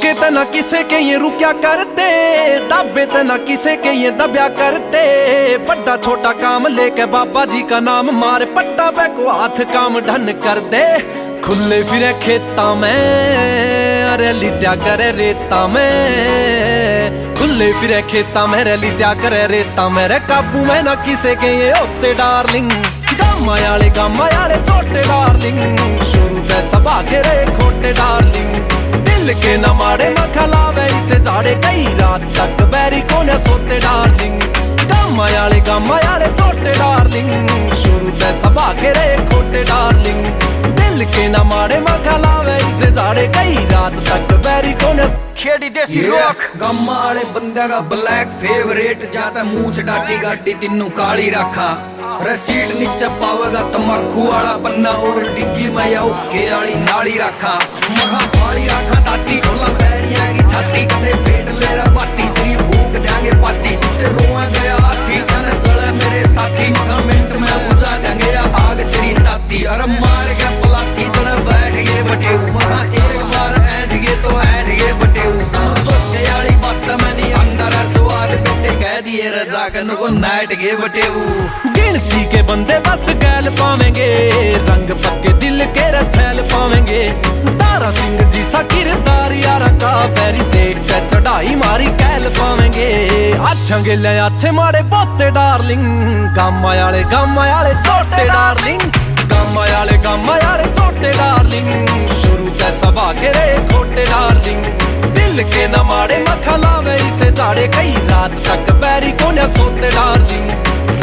रुके त ना किसे के ये रुकया करते, दबे त ना किसे के ये दबया करते। बड़ा छोटा काम लेके बाबा जी का नाम मारे, पट्टा पे को हाथ काम ढन कर दे। खुले फिरे खेता में अरे लिट्या करे रेता में, खुले फिरे खेता में रे लिट्या करे रेता में। रे काबू में ना किसे के ये होते डार्लिंग, गामा याले छोटे डार्लिंग। शुरू पे सबा के रे खोटे डार्लिंग, दिल के न मारे मखलावे इसे जाड़े कई रात तक बैरी कोने सोते डार्लिंग। गामा याले छोटे डार्लिंग, शुरू पे सबा के रे खोटे डार्लिंग। दिल के न मारे मखलावे इसे जाड़े कई रात तक बैरी कोने खेड़ी देसी रॉक। गामा वाले बंदे का ब्लैक फेवरेट, जाता मूछ डाटी गाटी तीनों काली रखा। रसीद नीचे पावेगा तम्बाकू वाला पन्ना, और डिग्गी में ओके वाली नाली रखा। महा पाली रखा ताटी छोला पैरिया की छाती, कदे पेट ले रहा बाटी तेरी भूख देंगे पाटी। ते रोए गया हाथी जाने चले मेरे साथी, महा मिनट में बुझा देंगे आग तेरी ताती। अरे मार के पलाती जने बैठ गए बटे, महा एक बार ऐठ गए तो ऐठ गए बटे। समझो के वाली बात मैंने अंदर स्वाद बेटे कह दिए रजा कन को नाइट गए बटे। गिनती के बंदे बस गैल पावेंगे, रंग पक्के दिल के रछैल पावेंगे। दारा सिंह जी सा किरदार यारा का बैरी देख के चढ़ाई मारी कैल पावेंगे। अच्छा गिले अच्छे मारे पोते डार्लिंग, गामा याले छोटे डार्लिंग। गामा याले छोटे डार्लिंग, शुरू ते सबा के रे खोटे डार्लिंग। दिल के न मारे मखलावे इसे जाड़े कई रात तक बैरी कोने सोते डार्लिंग।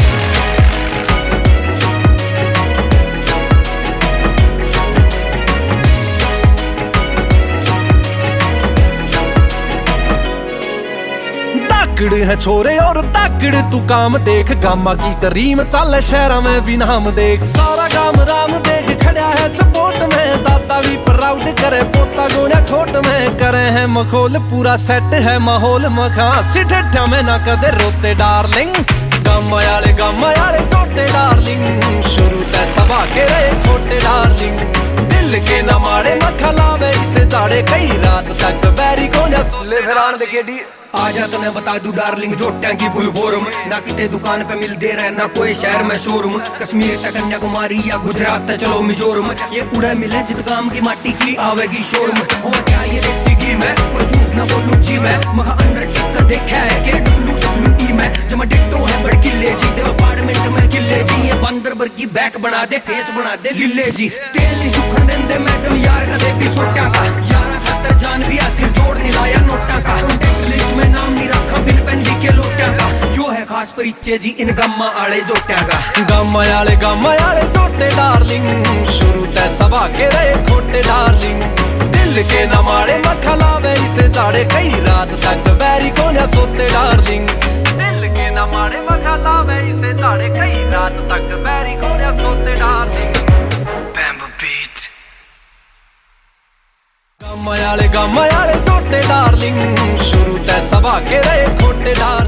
ताकड़ है छोरे और ताकड़ तू काम देख, गामा की करीम चल शहरा में भी नाम देख। सारा गाम राम देख खड़ा है सपोर्ट में, दादा भी प्राउड करे पोता गोया खोट में। करे है मखोल पूरा सेट है माहौल, मखा सिठा में ना कदे रोते डार्लिंग। गामा याले छोटे डार्लिंग, शुरू ते सबा के रे खोटे डार्लिंग। दिल के न मारे मखलावे इसे जाड़े कई रात तक बैरी कोने सोले फिरान दे केडी। आजा तने बता दूं डार्लिंग जोटियां की फुल फॉर्म, ना किते दुकान पे मिलते रहे ना कोई शहर में शोरूम। कश्मीर तक कन्याकुमारी या गुजरात तक चलो मिजोरम, ये उड़े मिले चितगाम की माटी की आवेगी शोरूम। हो क्या ये देसी घी में और झूठ ना बोलूं जी मैं, महा अंडरटेकर देखा है के WWE में। जमा डिट्टो है बड़ किले जी, दे अपार्टमेंट में किले जी। ये बंदर बर की बैक बना दे फेस बना दे लिले जी। तेल नहीं सुखन देंदे मैडम यार कदे भी सोटा का, यारा खातर जान भी आखिर जोड़ नहीं लाया नोटा का। में नाम नहीं रखा बिन पेंदी के लोटिया का, यो है खास परिचय जी इन गामा आले जोटिया का। गामा याले छोटे डार्लिंग, शुरू ते सबा के रे खोटे डार्लिंग। दिल के न मारे मखलावे इसे जाड़े कई रात तक बैरी कोने सोते डार्लिंग। दिल के न मारे मखलावे इसे जाड़े कई रात तक बैरी कोने सोते डार्लिंग। Bamboo Beat। गामा याले छोटे डार्लिंग, शुरू ते सबा के रे खोटे डार्लिंग।